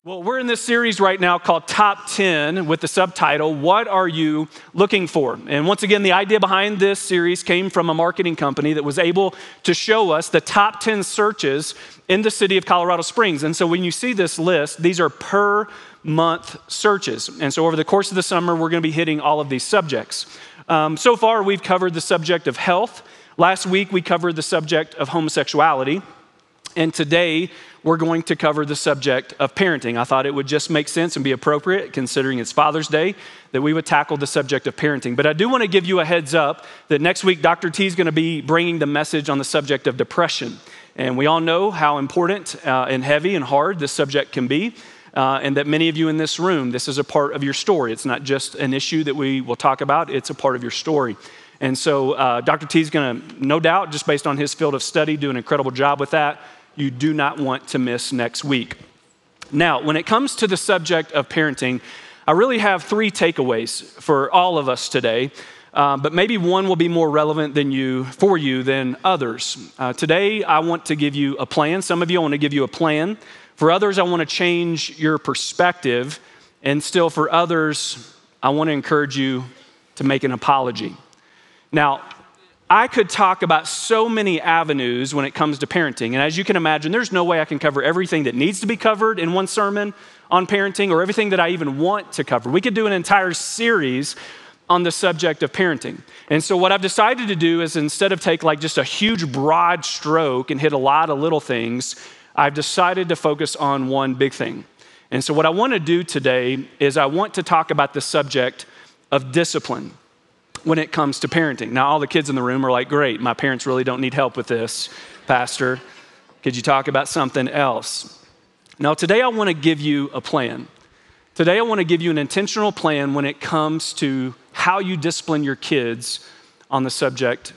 Well, we're in this series right now called Top 10 with the subtitle, What Are You Looking For? And once again, the idea behind this series came from a marketing company that was able to show us the top 10 searches in the city of Colorado Springs. And so when you see this list, these are per month searches. And so over the course of the summer, we're going to be hitting all of these subjects. So far, we've covered the subject of health. Last week, we covered the subject of homosexuality. And today, we're going to cover the subject of parenting. I thought it would just make sense and be appropriate, considering it's Father's Day, that we would tackle the subject of parenting. But I do want to give you a heads up that next week, Dr. T is going to be bringing the message on the subject of depression. And we all know how important and heavy and hard this subject can be, and that many of you in this room, this is a part of your story. It's not just an issue that we will talk about, it's a part of your story. And so Dr. T is going to, no doubt, just based on his field of study, do an incredible job with that. You do not want to miss next week. Now, when it comes to the subject of parenting, I really have three takeaways for all of us today, but maybe one will be more relevant for you than others. Today, I want to give you a plan. Some of you, I want to give you a plan. For others, I want to change your perspective. And still for others, I want to encourage you to make an apology. Now, I could talk about so many avenues when it comes to parenting. And as you can imagine, there's no way I can cover everything that needs to be covered in one sermon on parenting or everything that I even want to cover. We could do an entire series on the subject of parenting. And so what I've decided to do is instead of take like just a huge broad stroke and hit a lot of little things, I've decided to focus on one big thing. And so what I want to do today is I want to talk about the subject of discipline when it comes to parenting. Now, all the kids in the room are like, great, my parents really don't need help with this, Pastor. Could you talk about something else? Now, today I want to give you a plan. Today I want to give you an intentional plan when it comes to how you discipline your kids on the subject,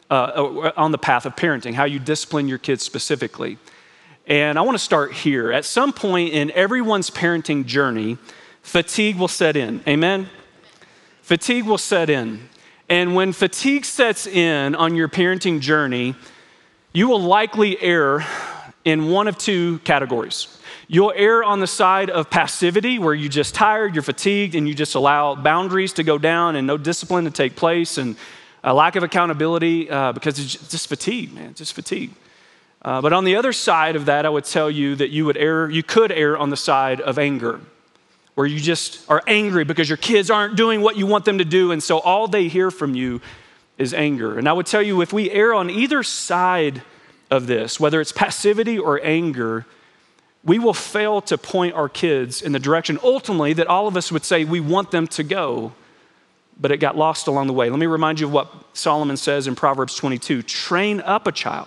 on the path of parenting, how you discipline your kids specifically. And I want to start here. At some point in everyone's parenting journey, fatigue will set in. Amen? Fatigue will set in. And when fatigue sets in on your parenting journey, you will likely err in one of two categories. You'll err on the side of passivity, where you're just tired, you're fatigued, and you just allow boundaries to go down and no discipline to take place and a lack of accountability because it's just fatigue, man, just fatigue. But on the other side of that, I would tell you that you could err on the side of anger, where you just are angry because your kids aren't doing what you want them to do, and so all they hear from you is anger. And I would tell you, if we err on either side of this, whether it's passivity or anger, we will fail to point our kids in the direction, ultimately, that all of us would say we want them to go, but it got lost along the way. Let me remind you of what Solomon says in Proverbs 22, train up a child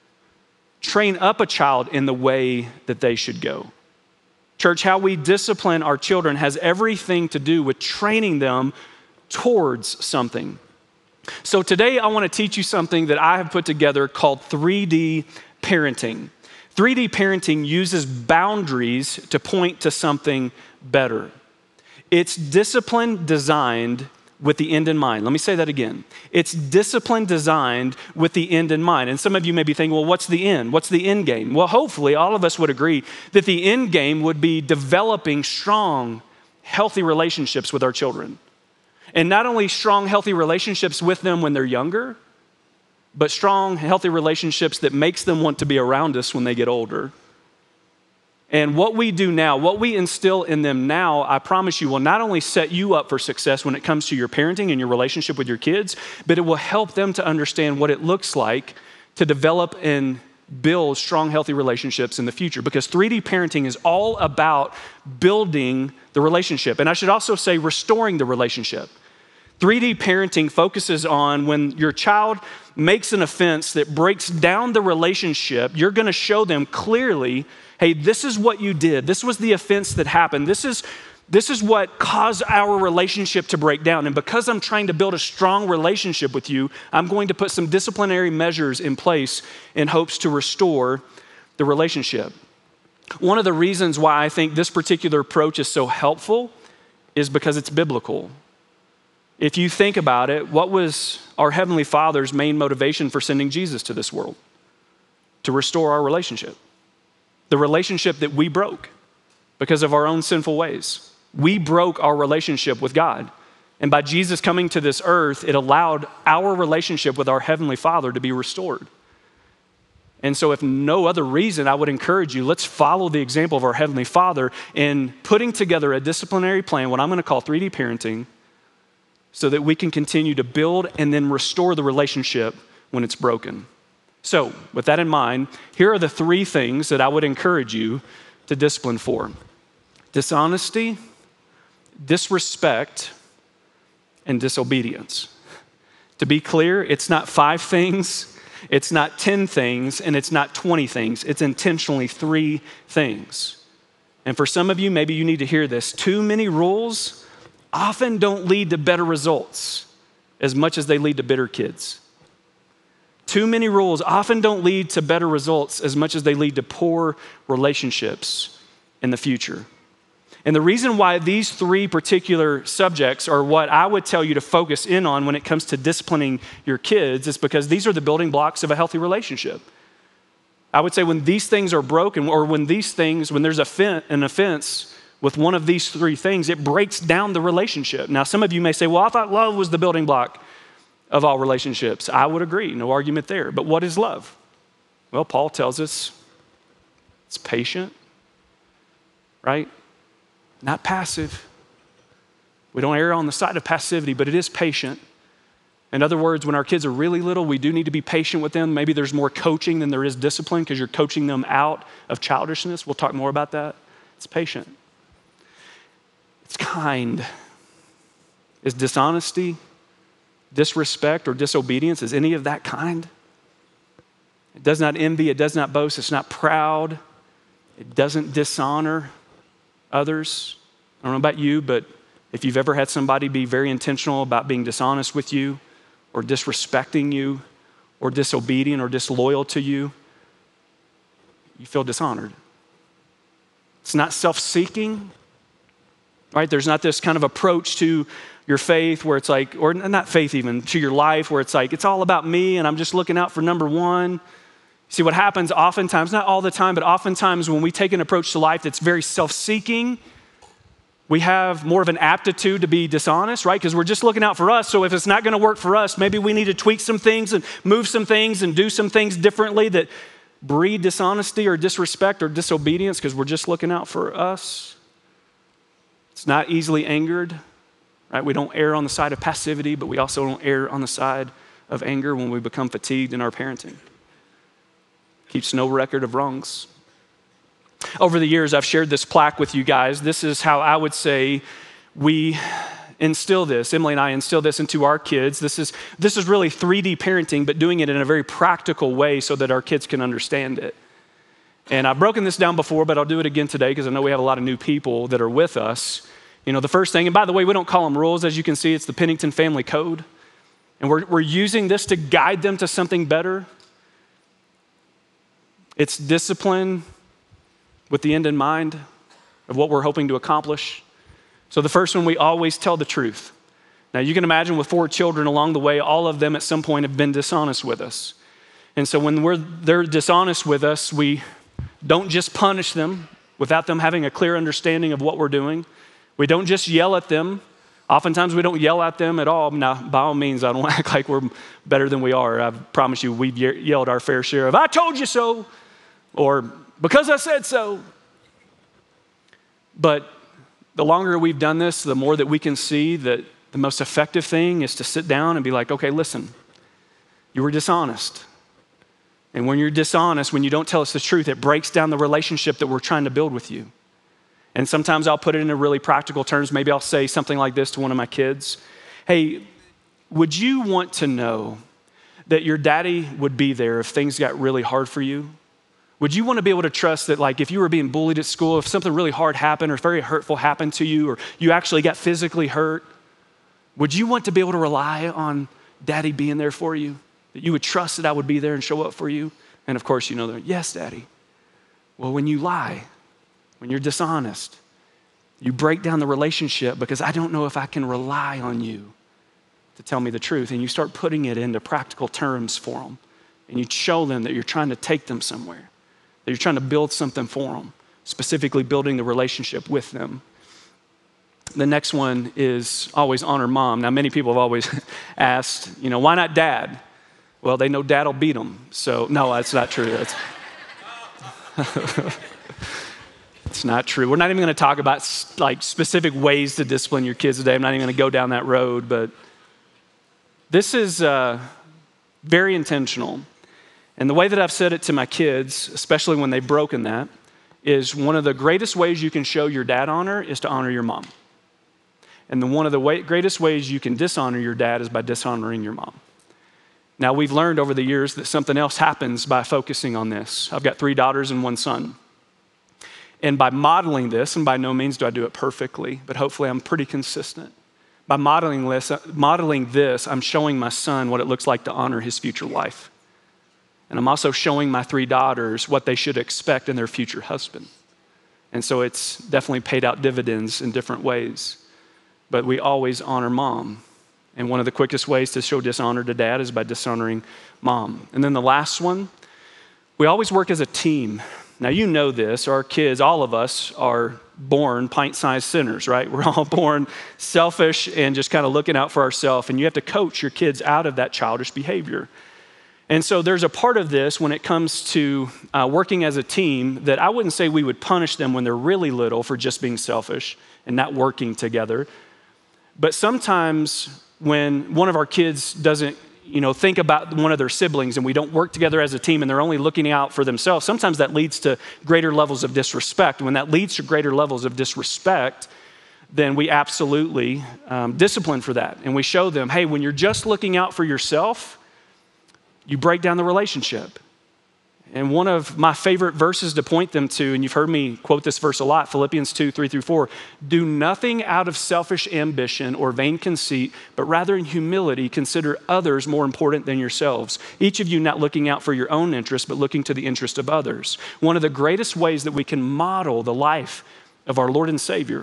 in the way that they should go. Church, how we discipline our children has everything to do with training them towards something. So today I want to teach you something that I have put together called 3D parenting. 3D parenting uses boundaries to point to something better. It's discipline designed with the end in mind. Let me say that again. It's discipline designed with the end in mind. And some of you may be thinking, well, what's the end? What's the end game? Well, hopefully all of us would agree that the end game would be developing strong, healthy relationships with our children. And not only strong, healthy relationships with them when they're younger, but strong, healthy relationships that makes them want to be around us when they get older. And what we do now, what we instill in them now, I promise you will not only set you up for success when it comes to your parenting and your relationship with your kids, but it will help them to understand what it looks like to develop and build strong, healthy relationships in the future. Because 3D parenting is all about building the relationship. And I should also say restoring the relationship. 3D parenting focuses on when your child makes an offense that breaks down the relationship, you're going to show them clearly, hey, this is what you did. This was the offense that happened. This is what caused our relationship to break down. And because I'm trying to build a strong relationship with you, I'm going to put some disciplinary measures in place in hopes to restore the relationship. One of the reasons why I think this particular approach is so helpful is because it's biblical. If you think about it, what was our Heavenly Father's main motivation for sending Jesus to this world? To restore our relationship. The relationship that we broke. because of our own sinful ways. We broke our relationship with God. And by Jesus coming to this earth, it allowed our relationship with our Heavenly Father to be restored. And so if no other reason, I would encourage you, let's follow the example of our Heavenly Father in putting together a disciplinary plan, what I'm going to call 3D parenting, so that we can continue to build and then restore the relationship when it's broken. So with that in mind, here are the 3 things that I would encourage you to discipline for: dishonesty, disrespect, and disobedience. To be clear, it's not 5 things, it's not 10 things, and it's not 20 things. It's intentionally 3 things. And for some of you, maybe you need to hear this. Too many rules often don't lead to better results as much as they lead to bitter kids. Too many rules often don't lead to better results as much as they lead to poor relationships in the future. And the reason why these 3 particular subjects are what I would tell you to focus in on when it comes to disciplining your kids is because these are the building blocks of a healthy relationship. I would say when these things are broken, or when there's an offense with one of these 3 things, it breaks down the relationship. Now, some of you may say, well, I thought love was the building block of all relationships. I would agree, no argument there. But what is love? Well, Paul tells us it's patient, right? Not passive. We don't err on the side of passivity, but it is patient. In other words, when our kids are really little, we do need to be patient with them. Maybe there's more coaching than there is discipline because you're coaching them out of childishness. We'll talk more about that. It's patient. It's kind. Is dishonesty, disrespect, or disobedience, is any of that kind? It does not envy, it does not boast, it's not proud, it doesn't dishonor others. I don't know about you, but if you've ever had somebody be very intentional about being dishonest with you or disrespecting you or disobedient or disloyal to you, you feel dishonored. It's not self-seeking, right? There's not this kind of approach to your faith where it's like, or not faith even, to your life where it's like, it's all about me and I'm just looking out for number one. See, what happens oftentimes, not all the time, but oftentimes when we take an approach to life that's very self-seeking, we have more of an aptitude to be dishonest, right? Because we're just looking out for us. So if it's not going to work for us, maybe we need to tweak some things and move some things and do some things differently that breed dishonesty or disrespect or disobedience because we're just looking out for us. It's not easily angered, right? We don't err on the side of passivity, but we also don't err on the side of anger when we become fatigued in our parenting. Keeps no record of wrongs. Over the years, I've shared this plaque with you guys. This is how I would say we instill this. Emily and I instill this into our kids. This is really 3D parenting, but doing it in a very practical way so that our kids can understand it. And I've broken this down before, but I'll do it again today because I know we have a lot of new people that are with us. You know, the first thing, and by the way, we don't call them rules. As you can see, it's the Pennington Family Code. And we're using this to guide them to something better. It's discipline with the end in mind of what we're hoping to accomplish. So the first one, we always tell the truth. Now you can imagine with 4 children along the way, all of them at some point have been dishonest with us. And so when they're dishonest with us, we don't just punish them without them having a clear understanding of what we're doing. We don't just yell at them. Oftentimes we don't yell at them at all. Now, by all means, I don't act like we're better than we are. I promise you, we've yelled our fair share of, I told you so, or because I said so. But the longer we've done this, the more that we can see that the most effective thing is to sit down and be like, okay, listen, you were dishonest. And when you're dishonest, when you don't tell us the truth, it breaks down the relationship that we're trying to build with you. And sometimes I'll put it in really practical terms. Maybe I'll say something like this to one of my kids. Hey, would you want to know that your daddy would be there if things got really hard for you? Would you want to be able to trust that, like, if you were being bullied at school, if something really hard happened or very hurtful happened to you, or you actually got physically hurt, would you want to be able to rely on daddy being there for you? That you would trust that I would be there and show up for you? And of course, you know, they're, yes, daddy. Well, when you lie, when you're dishonest, you break down the relationship because I don't know if I can rely on you to tell me the truth. And you start putting it into practical terms for them. And you show them that you're trying to take them somewhere, that you're trying to build something for them specifically building the relationship with them. The next one is always honor mom. Now, many people have always asked, why not dad? Well, they know dad will beat them. So, no, that's not true. It's not true. We're not even going to talk about specific ways to discipline your kids today. I'm not even going to go down that road, but this is very intentional. And the way that I've said it to my kids, especially when they've broken that, is one of the greatest ways you can show your dad honor is to honor your mom. And one of the greatest ways you can dishonor your dad is by dishonoring your mom. Now, we've learned over the years that something else happens by focusing on this. I've got 3 daughters and 1 son. And by modeling this, and by no means do I do it perfectly, but hopefully I'm pretty consistent. By modeling this, I'm showing my son what it looks like to honor his future wife. And I'm also showing my 3 daughters what they should expect in their future husband. And so it's definitely paid out dividends in different ways. But we always honor mom. And one of the quickest ways to show dishonor to dad is by dishonoring mom. And then the last one, we always work as a team. Now, you know this, our kids, all of us are born pint-sized sinners, right? We're all born selfish and just kind of looking out for ourselves. And you have to coach your kids out of that childish behavior. And so there's a part of this when it comes to working as a team that I wouldn't say we would punish them when they're really little for just being selfish and not working together. But sometimes when one of our kids doesn't, think about one of their siblings and we don't work together as a team and they're only looking out for themselves, sometimes that leads to greater levels of disrespect. When that leads to greater levels of disrespect, then we absolutely discipline for that. And we show them, hey, when you're just looking out for yourself, you break down the relationship. And one of my favorite verses to point them to, and you've heard me quote this verse a lot, Philippians 2:3-4, do nothing out of selfish ambition or vain conceit, but rather in humility consider others more important than yourselves. Each of you not looking out for your own interest, but looking to the interest of others. One of the greatest ways that we can model the life of our Lord and Savior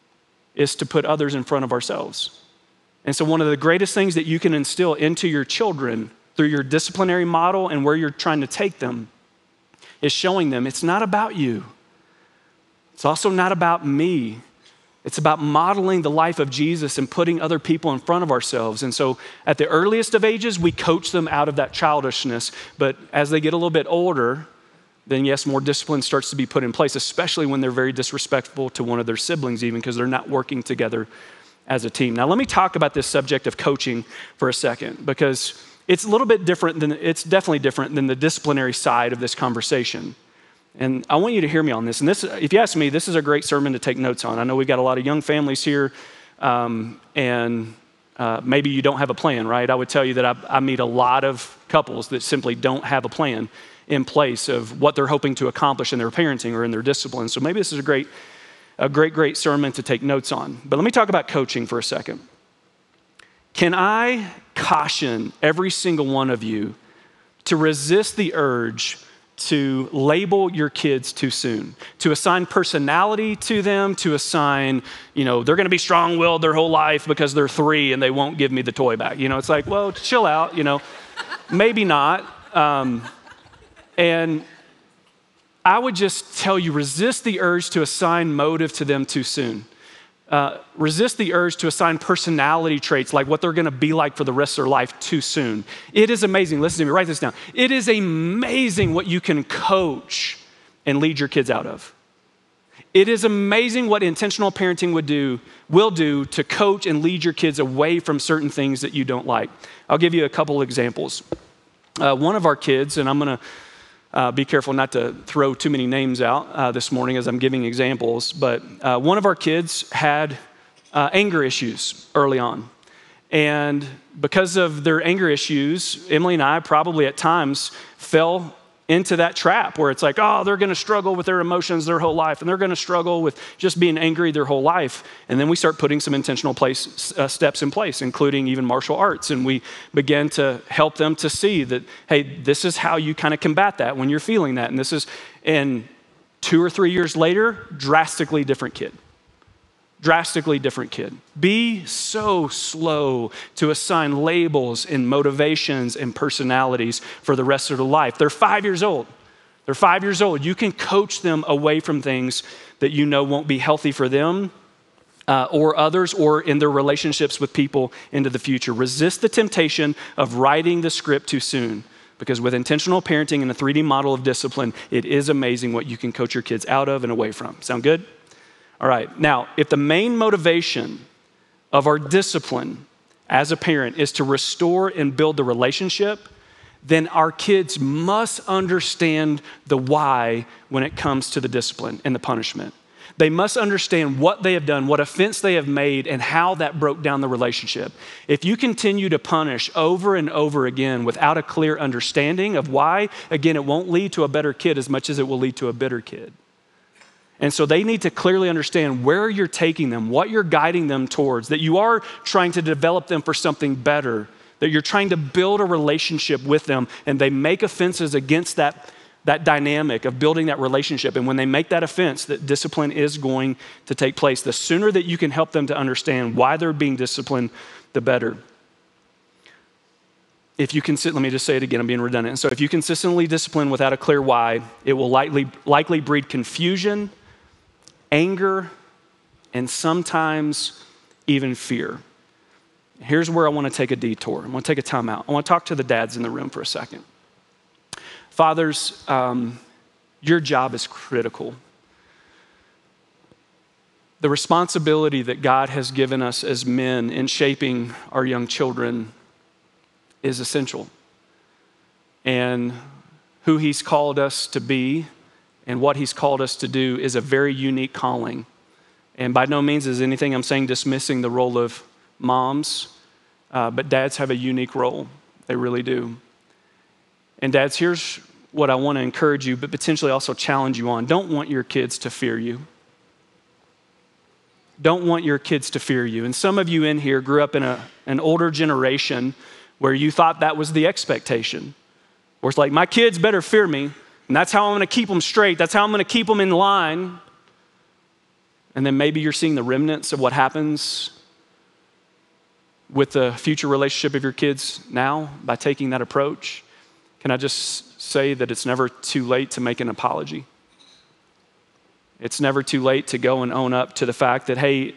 is to put others in front of ourselves. And so one of the greatest things that you can instill into your children through your disciplinary model and where you're trying to take them is showing them it's not about you. It's also not about me. It's about modeling the life of Jesus and putting other people in front of ourselves. And so at the earliest of ages, we coach them out of that childishness. But as they get a little bit older, then yes, more discipline starts to be put in place, especially when they're very disrespectful to one of their siblings even because they're not working together as a team. Now let me talk about this subject of coaching for a second because it's a little bit different it's definitely different than the disciplinary side of this conversation. And I want you to hear me on this. And this, if you ask me, this is a great sermon to take notes on. I know we've got a lot of young families here, and maybe you don't have a plan, right? I would tell you that I meet a lot of couples that simply don't have a plan in place of what they're hoping to accomplish in their parenting or in their discipline. So maybe this is a great sermon to take notes on. But let me talk about coaching for a second. Can I caution every single one of you to resist the urge to label your kids too soon, to assign personality to them, to assign, they're going to be strong-willed their whole life because they're 3 and they won't give me the toy back. It's like, well, chill out, maybe not. And I would just tell you, resist the urge to assign motive to them too soon. Resist the urge to assign personality traits like what they're going to be like for the rest of their life too soon. It is amazing. Listen to me, write this down. It is amazing what you can coach and lead your kids out of. It is amazing what intentional parenting will do to coach and lead your kids away from certain things that you don't like. I'll give you a couple examples. One of our kids, and I'm going to be careful not to throw too many names out this morning as I'm giving examples, but one of our kids had anger issues early on. And because of their anger issues, Emily and I probably at times fell into that trap where it's like, oh, they're going to struggle with their emotions their whole life, and they're going to struggle with just being angry their whole life. And then we start putting some intentional steps in place, including even martial arts. And we begin to help them to see that, hey, this is how you kind of combat that when you're feeling that. And 2 or 3 years later, drastically different kid. Drastically different kid. Be so slow to assign labels and motivations and personalities for the rest of their life. They're 5 years old. They're 5 years old. You can coach them away from things that you know won't be healthy for them or others, or in their relationships with people into the future. Resist the temptation of writing the script too soon, because with intentional parenting and a 3D model of discipline, it is amazing what you can coach your kids out of and away from. Sound good? All right. Now, if the main motivation of our discipline as a parent is to restore and build the relationship, then our kids must understand the why when it comes to the discipline and the punishment. They must understand what they have done, what offense they have made, and how that broke down the relationship. If you continue to punish over and over again without a clear understanding of why, again, it won't lead to a better kid as much as it will lead to a bitter kid. And so they need to clearly understand where you're taking them, what you're guiding them towards, that you are trying to develop them for something better, that you're trying to build a relationship with them, and they make offenses against that dynamic of building that relationship. And when they make that offense, that discipline is going to take place. The sooner that you can help them to understand why they're being disciplined, the better. Let me just say it again, I'm being redundant. And so if you consistently discipline without a clear why, it will likely breed confusion, anger, and sometimes even fear. Here's where I want to take a detour. I want to take a time out. I want to talk to the dads in the room for a second. Fathers, your job is critical. The responsibility that God has given us as men in shaping our young children is essential. And who He's called us to be and what He's called us to do is a very unique calling. And by no means is anything I'm saying dismissing the role of moms, but dads have a unique role. They really do. And dads, here's what I want to encourage you, but potentially also challenge you on. Don't want your kids to fear you. Don't want your kids to fear you. And some of you in here grew up in an older generation where you thought that was the expectation. Where it's like, my kids better fear me, and that's how I'm going to keep them straight. That's how I'm going to keep them in line. And then maybe you're seeing the remnants of what happens with the future relationship of your kids now by taking that approach. Can I just say that it's never too late to make an apology? It's never too late to go and own up to the fact that, hey,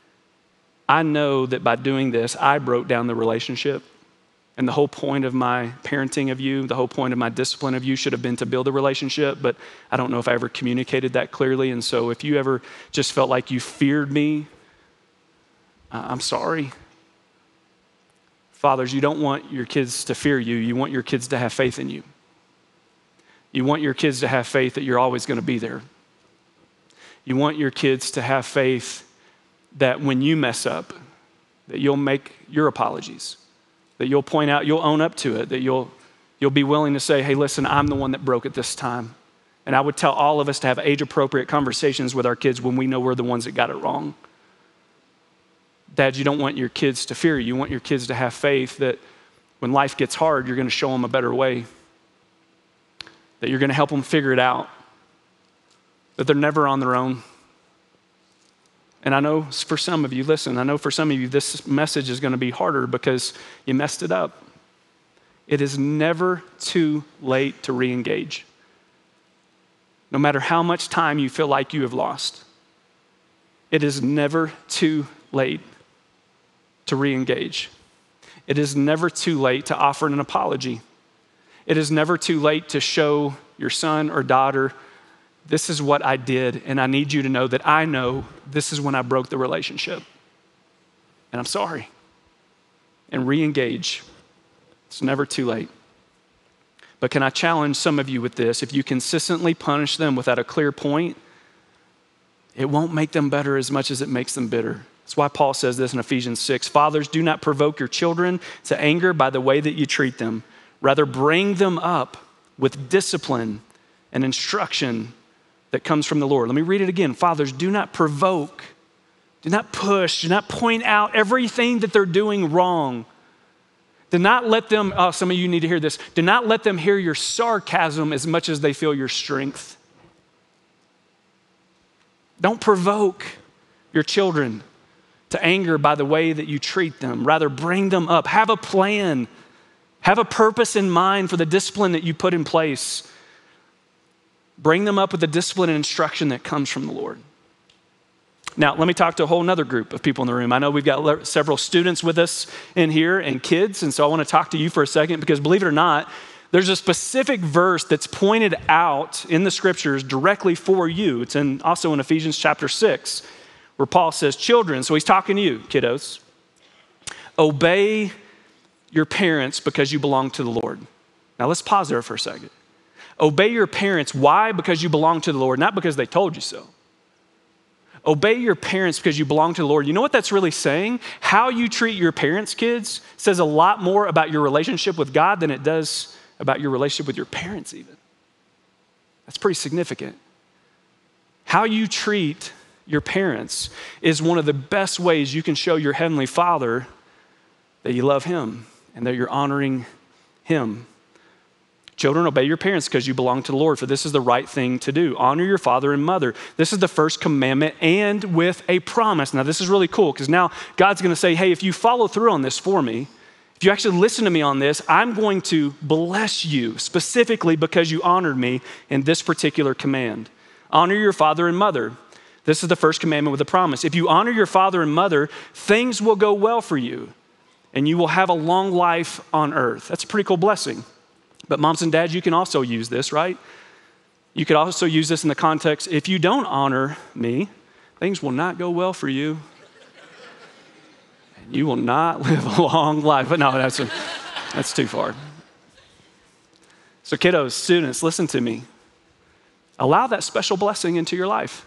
I know that by doing this, I broke down the relationship. And the whole point of my parenting of you, the whole point of my discipline of you should have been to build a relationship, but I don't know if I ever communicated that clearly. And so if you ever just felt like you feared me, I'm sorry. Fathers, you don't want your kids to fear you. You want your kids to have faith in you. You want your kids to have faith that you're always going to be there. You want your kids to have faith that when you mess up, that you'll make your apologies, that you'll point out, you'll own up to it, that you'll be willing to say, hey, listen, I'm the one that broke it this time. And I would tell all of us to have age-appropriate conversations with our kids when we know we're the ones that got it wrong. Dad, you don't want your kids to fear you. You want your kids to have faith that when life gets hard, you're going to show them a better way, that you're going to help them figure it out, that they're never on their own. And I know for some of you, listen, I know for some of you, this message is going to be harder because you messed it up. It is never too late to re-engage. No matter how much time you feel like you have lost, it is never too late to re-engage. It is never too late to offer an apology. It is never too late to show your son or daughter, this is what I did, and I need you to know that I know this is when I broke the relationship. And I'm sorry. And re-engage. It's never too late. But can I challenge some of you with this? If you consistently punish them without a clear point, it won't make them better as much as it makes them bitter. That's why Paul says this in Ephesians 6. Fathers, do not provoke your children to anger by the way that you treat them. Rather, bring them up with discipline and instruction that comes from the Lord. Let me read it again. Fathers, do not provoke, do not push, do not point out everything that they're doing wrong. Do not let them, some of you need to hear this, do not let them hear your sarcasm as much as they feel your strength. Don't provoke your children to anger by the way that you treat them. Rather, bring them up. Have a plan. Have a purpose in mind for the discipline that you put in place. Bring them up with the discipline and instruction that comes from the Lord. Now, let me talk to a whole nother group of people in the room. I know we've got several students with us in here and kids, and so I want to talk to you for a second because believe it or not, there's a specific verse that's pointed out in the scriptures directly for you. It's also in Ephesians chapter 6, where Paul says, children, so he's talking to you, kiddos, obey your parents because you belong to the Lord. Now let's pause there for a second. Obey your parents. Why? Because you belong to the Lord, not because they told you so. Obey your parents because you belong to the Lord. You know what that's really saying? How you treat your parents, kids, says a lot more about your relationship with God than it does about your relationship with your parents even. That's pretty significant. How you treat your parents is one of the best ways you can show your Heavenly Father that you love Him and that you're honoring Him. Children, obey your parents because you belong to the Lord, for this is the right thing to do. Honor your father and mother. This is the first commandment and with a promise. Now, this is really cool because now God's going to say, hey, if you follow through on this for me, if you actually listen to me on this, I'm going to bless you specifically because you honored me in this particular command. Honor your father and mother. This is the first commandment with a promise. If you honor your father and mother, things will go well for you and you will have a long life on earth. That's a pretty cool blessing. But moms and dads, you can also use this, right? You could also use this in the context, if you don't honor me, things will not go well for you. And you will not live a long life. But no, that's too far. So kiddos, students, listen to me. Allow that special blessing into your life.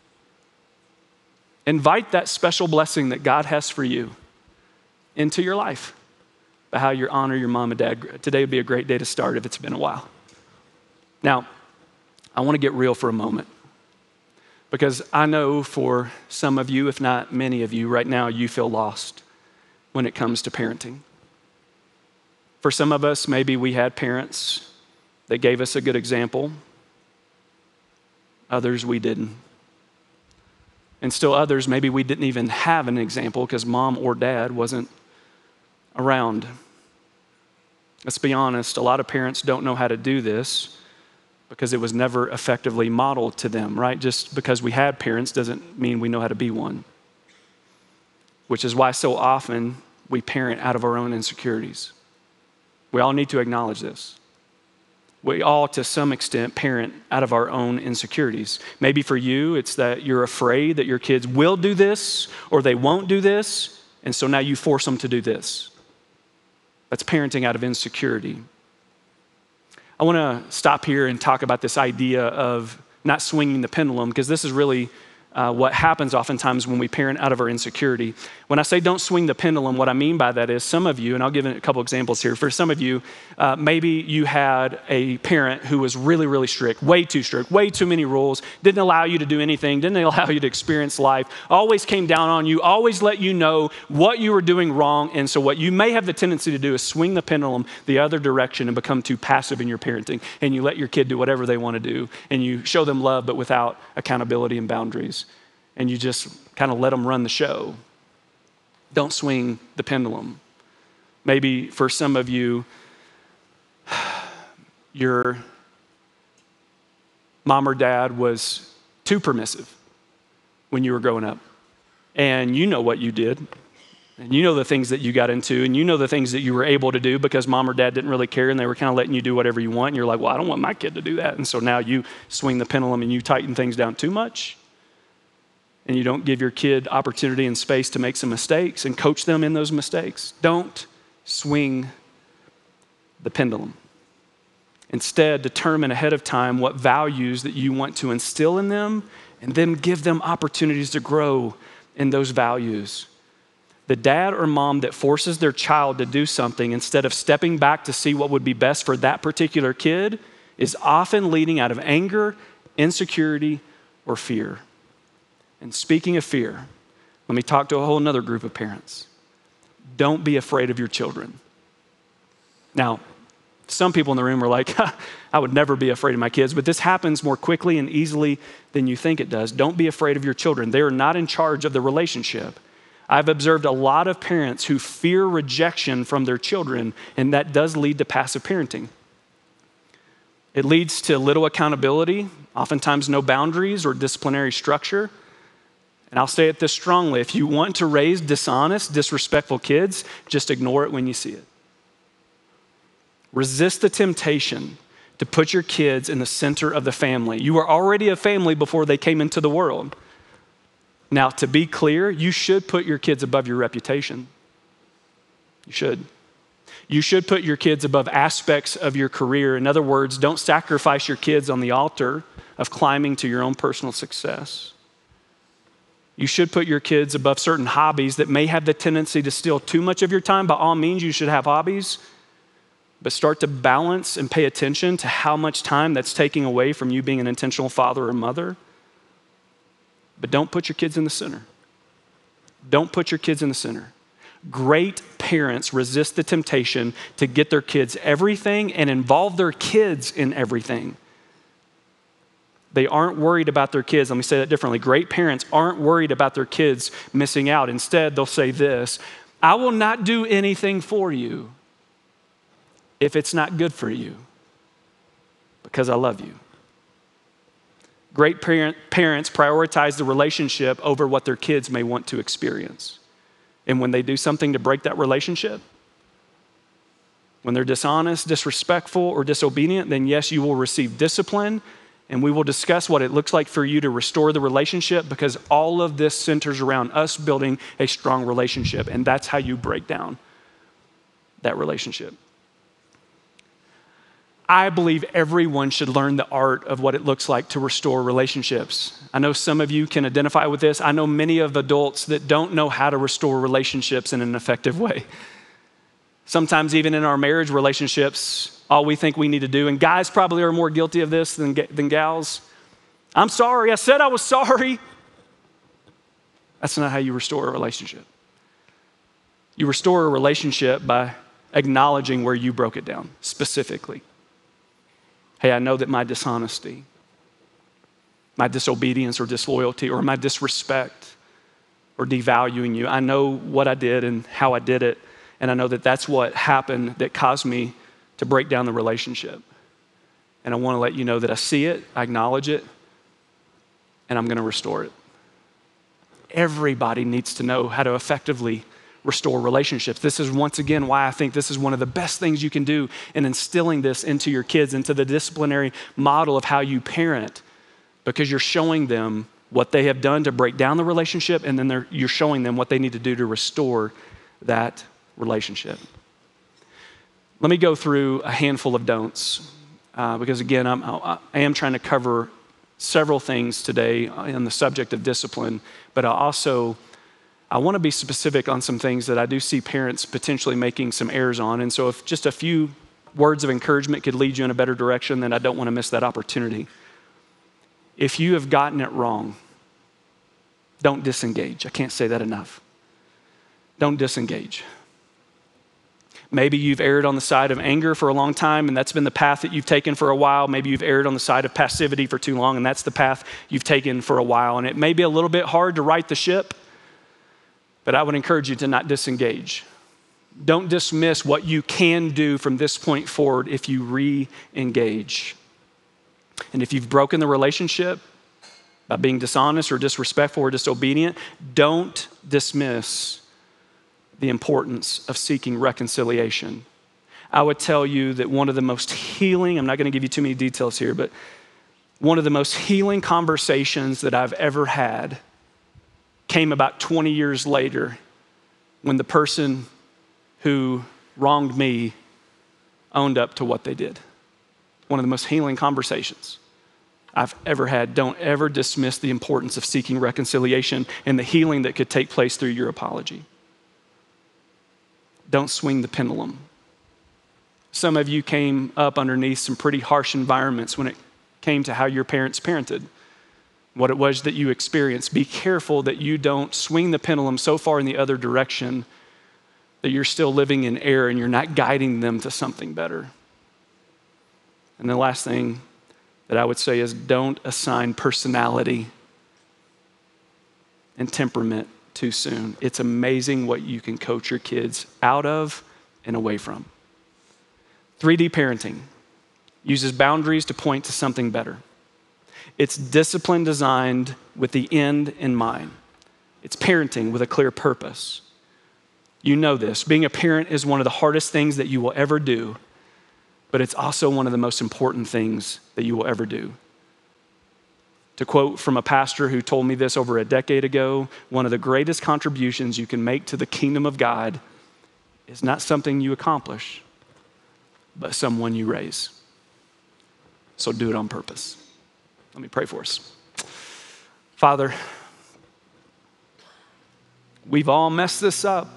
Invite that special blessing that God has for you into your life. By how you honor your mom and dad. Today would be a great day to start if it's been a while. Now, I want to get real for a moment because I know for some of you, if not many of you, right now you feel lost when it comes to parenting. For some of us, maybe we had parents that gave us a good example. Others, we didn't. And still others, maybe we didn't even have an example because mom or dad wasn't around. Let's be honest, a lot of parents don't know how to do this because it was never effectively modeled to them, right? Just because we had parents doesn't mean we know how to be one. Which is why so often we parent out of our own insecurities. We all need to acknowledge this. We all, to some extent, parent out of our own insecurities. Maybe for you, it's that you're afraid that your kids will do this or they won't do this, and so now you force them to do this. That's parenting out of insecurity. I want to stop here and talk about this idea of not swinging the pendulum, because this is really what happens oftentimes when we parent out of our insecurity. When I say don't swing the pendulum, what I mean by that is some of you, and I'll give a couple examples here. For some of you, maybe you had a parent who was really, really strict, way too many rules, didn't allow you to do anything, didn't allow you to experience life, always came down on you, always let you know what you were doing wrong. And so what you may have the tendency to do is swing the pendulum the other direction and become too passive in your parenting. And you let your kid do whatever they want to do. And you show them love, but without accountability and boundaries. And you just kind of let them run the show. Don't swing the pendulum. Maybe for some of you, your mom or dad was too permissive when you were growing up. And you know what you did. And you know the things that you got into. And you know the things that you were able to do because mom or dad didn't really care and they were kind of letting you do whatever you want. And you're like, well, I don't want my kid to do that. And so now you swing the pendulum and you tighten things down too much. And you don't give your kid opportunity and space to make some mistakes and coach them in those mistakes. Don't swing the pendulum. Instead, determine ahead of time what values that you want to instill in them and then give them opportunities to grow in those values. The dad or mom that forces their child to do something instead of stepping back to see what would be best for that particular kid is often leading out of anger, insecurity, or fear. And speaking of fear, let me talk to a whole nother group of parents. Don't be afraid of your children. Now, some people in the room are like, I would never be afraid of my kids, but this happens more quickly and easily than you think it does. Don't be afraid of your children. They are not in charge of the relationship. I've observed a lot of parents who fear rejection from their children, and that does lead to passive parenting. It leads to little accountability, oftentimes no boundaries or disciplinary structure. And I'll say it this strongly: if you want to raise dishonest, disrespectful kids, just ignore it when you see it. Resist the temptation to put your kids in the center of the family. You were already a family before they came into the world. Now, to be clear, you should put your kids above your reputation. You should. You should put your kids above aspects of your career. In other words, don't sacrifice your kids on the altar of climbing to your own personal success. You should put your kids above certain hobbies that may have the tendency to steal too much of your time. By all means, you should have hobbies, but start to balance and pay attention to how much time that's taking away from you being an intentional father or mother. But don't put your kids in the center. Don't put your kids in the center. Great parents resist the temptation to get their kids everything and involve their kids in everything. They aren't worried about their kids. Let me say that differently. Great parents aren't worried about their kids missing out. Instead, they'll say this: I will not do anything for you if it's not good for you, because I love you. Great parents prioritize the relationship over what their kids may want to experience. And when they do something to break that relationship, when they're dishonest, disrespectful, or disobedient, then yes, you will receive discipline, and we will discuss what it looks like for you to restore the relationship, because all of this centers around us building a strong relationship, and that's how you break down that relationship. I believe everyone should learn the art of what it looks like to restore relationships. I know some of you can identify with this. I know many of adults that don't know how to restore relationships in an effective way. Sometimes even in our marriage relationships, all we think we need to do, and guys probably are more guilty of this than gals. I'm sorry, I said I was sorry. That's not how you restore a relationship. You restore a relationship by acknowledging where you broke it down specifically. Hey, I know that my dishonesty, my disobedience or disloyalty, or my disrespect or devaluing you, I know what I did and how I did it, and I know that that's what happened that caused me to break down the relationship. And I want to let you know that I see it, I acknowledge it, and I'm going to restore it. Everybody needs to know how to effectively restore relationships. This is once again why I think this is one of the best things you can do in instilling this into your kids, into the disciplinary model of how you parent, because you're showing them what they have done to break down the relationship, and then you're showing them what they need to do to restore that relationship. Let me go through a handful of don'ts, because again, I am trying to cover several things today on the subject of discipline, but I want to be specific on some things that I do see parents potentially making some errors on. And so if just a few words of encouragement could lead you in a better direction, then I don't want to miss that opportunity. If you have gotten it wrong, don't disengage. I can't say that enough. Don't disengage. Maybe you've erred on the side of anger for a long time, and that's been the path that you've taken for a while. Maybe you've erred on the side of passivity for too long, and that's the path you've taken for a while. And it may be a little bit hard to right the ship, but I would encourage you to not disengage. Don't dismiss what you can do from this point forward if you re-engage. And if you've broken the relationship by being dishonest or disrespectful or disobedient, don't dismiss the importance of seeking reconciliation. I would tell you that one of the most healing, I'm not going to give you too many details here, but one of the most healing conversations that I've ever had came about 20 years later when the person who wronged me owned up to what they did. One of the most healing conversations I've ever had. Don't ever dismiss the importance of seeking reconciliation and the healing that could take place through your apology. Don't swing the pendulum. Some of you came up underneath some pretty harsh environments when it came to how your parents parented, what it was that you experienced. Be careful that you don't swing the pendulum so far in the other direction that you're still living in error and you're not guiding them to something better. And the last thing that I would say is don't assign personality and temperament too soon. It's amazing what you can coach your kids out of and away from. 3D parenting. uses boundaries to point to something better. It's discipline designed with the end in mind. It's parenting with a clear purpose. You know this. Being a parent is one of the hardest things that you will ever do, but it's also one of the most important things that you will ever do. To quote from a pastor who told me this over a decade ago, one of the greatest contributions you can make to the kingdom of God is not something you accomplish, but someone you raise. So do it on purpose. Let me pray for us. Father, we've all messed this up.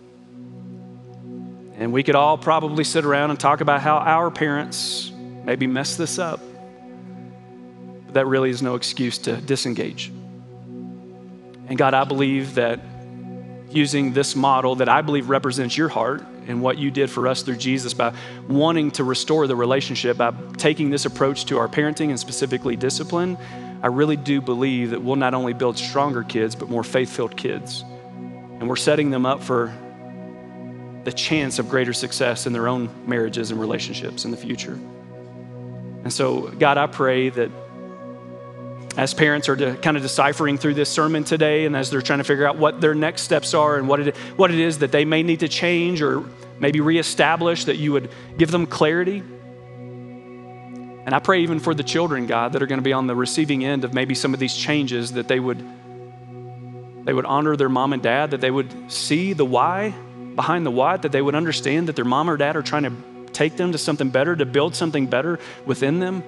And we could all probably sit around and talk about how our parents maybe messed this up. But that really is no excuse to disengage. And God, I believe that using this model that I believe represents your heart and what you did for us through Jesus by wanting to restore the relationship, by taking this approach to our parenting and specifically discipline, I really do believe that we'll not only build stronger kids, but more faith-filled kids. And we're setting them up for the chance of greater success in their own marriages and relationships in the future. And so, God, I pray that as parents are kind of deciphering through this sermon today, and as they're trying to figure out what their next steps are and what it is that they may need to change or maybe reestablish, that you would give them clarity. And I pray even for the children, God, that are going to be on the receiving end of maybe some of these changes, that they would honor their mom and dad, that they would see the why behind the what, that they would understand that their mom or dad are trying to take them to something better, to build something better within them.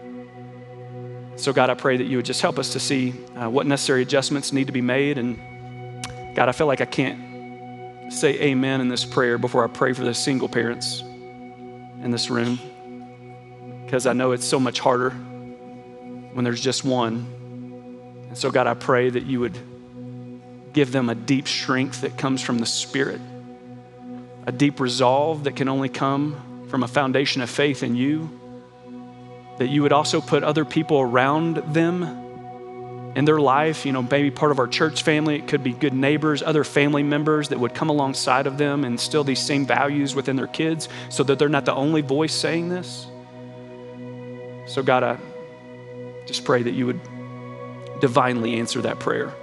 So God, I pray that you would just help us to see what necessary adjustments need to be made. And God, I feel like I can't say amen in this prayer before I pray for the single parents in this room, because I know it's so much harder when there's just one. And so God, I pray that you would give them a deep strength that comes from the Spirit, a deep resolve that can only come from a foundation of faith in you, that you would also put other people around them in their life, maybe part of our church family, it could be good neighbors, other family members that would come alongside of them and instill these same values within their kids so that they're not the only voice saying this. So God, I just pray that you would divinely answer that prayer.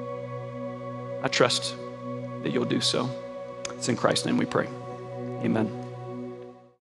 I trust that you'll do so. It's in Christ's name we pray. Amen.